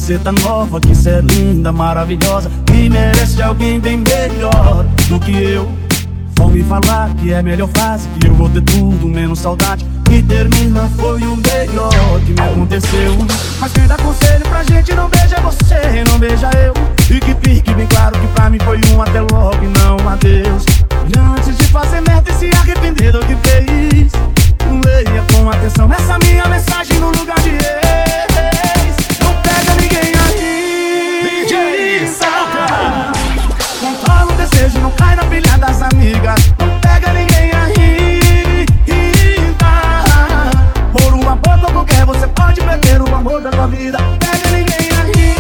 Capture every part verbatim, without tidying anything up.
cê tá nova, que cê é linda, maravilhosa, e merece alguém bem melhor do que eu. Vão me falar que é a melhor fase, que eu vou ter tudo menos saudade, e termina foi o melhor que me aconteceu. Mas quem dá conselho pra gente não beija você, não beija eu. E que fique bem claro que pra mim foi um até logo e não adeus. E antes de fazer merda e se arrepender do que fez, leia com atenção essa minha mensagem no lugar de ex. Não pega ninguém aí, D J Samuca. Controla o desejo, não cai na pilha das amigas. Não pega ninguém aí, tá. Por uma boca qualquer você pode perder o amor da tua vida. Pega ninguém aí.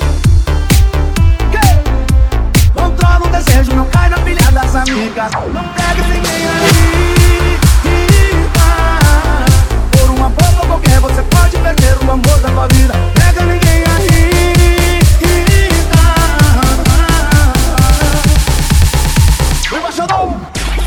Controla o desejo, não cai na pilha das amigas. Não pega ninguém aí, tá. Por uma boca qualquer você pode perder o amor da tua vida. Pega ninguém aí, tá. Vem baixadão.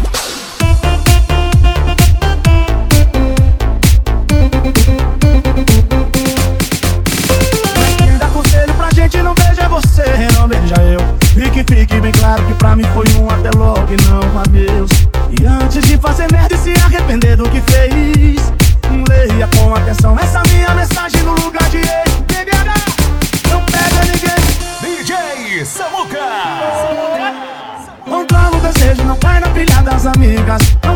Quem dá conselho pra gente não beija você, não beija eu. E que fique bem claro que pra mim foi um até logo e não adeus. E antes de fazer merda e se arrepender do que fez, leia com atenção essa minha mensagem no lugar de ex. B B H, não pega ninguém. D J Samuca. Controla o desejo, não cai na pilha das amigas.